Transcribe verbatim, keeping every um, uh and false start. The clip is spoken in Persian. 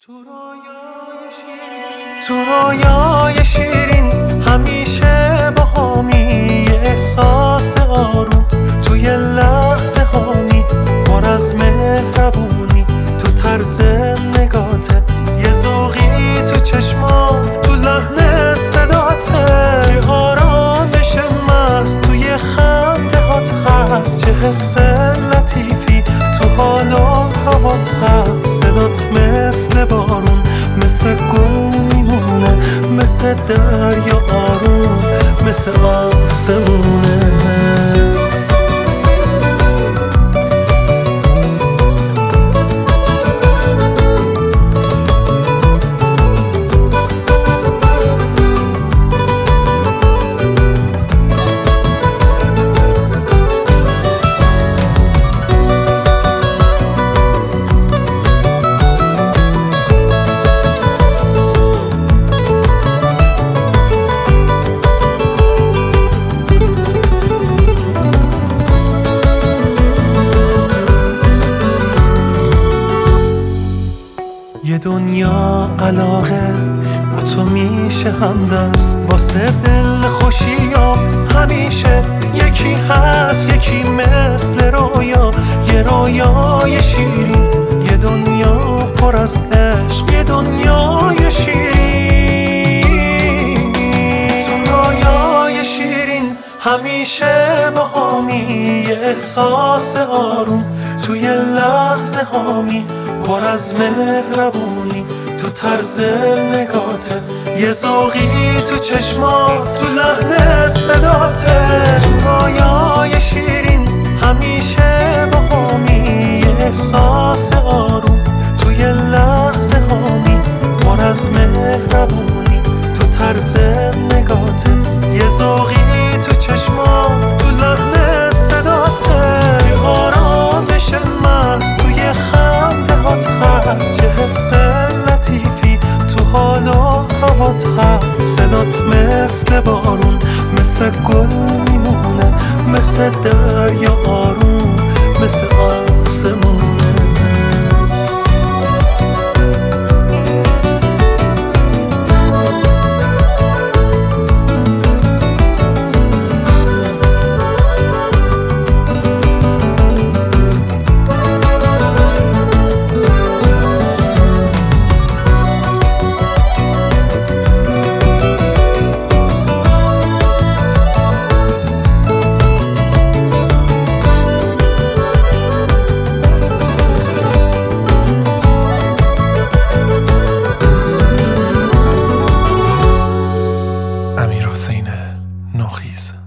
تو رویای شیرین تو رویای شیرین همیشه با همی احساس آروم توی لحظه هانی پر از مهربونی تو طرز نگاته یه ذوقی تو چشمات تو لحن صداته یه آرامش مست توی خنده هات هست چه حس لطیفی تو حال و هوات هست صدات مثل بارون مثل گل میمونه مثل دریا آروم مثل آسمونه یه دنیا علاقه با تو میشه همدست واسه دل خوشیام همیشه یکی هست یکی مثل رویا یه رویای شیرین یه دنیا پر از عشق یه دنیای شیرین تو رویای شیرین همیشه با همی احساس آروم توی لحظه هامی پر از مهربونی تو طرز نگاته یه ذوقی تو چشمات تو لحن صداته تو رویای شیرین همیشه با همی احساس آروم توی لحظه هامی پر از مهربونی تو طرز نگاته یه ذوقی تو چشمات تو لحن صداته یه آرامش مست توی خنده هات هست چه حس لطیفی تو حال و هوات هست صدات مثل بارون مثل گل میمونه مثل دریا آروم مثل آسمونه امیر حسین نوخیز.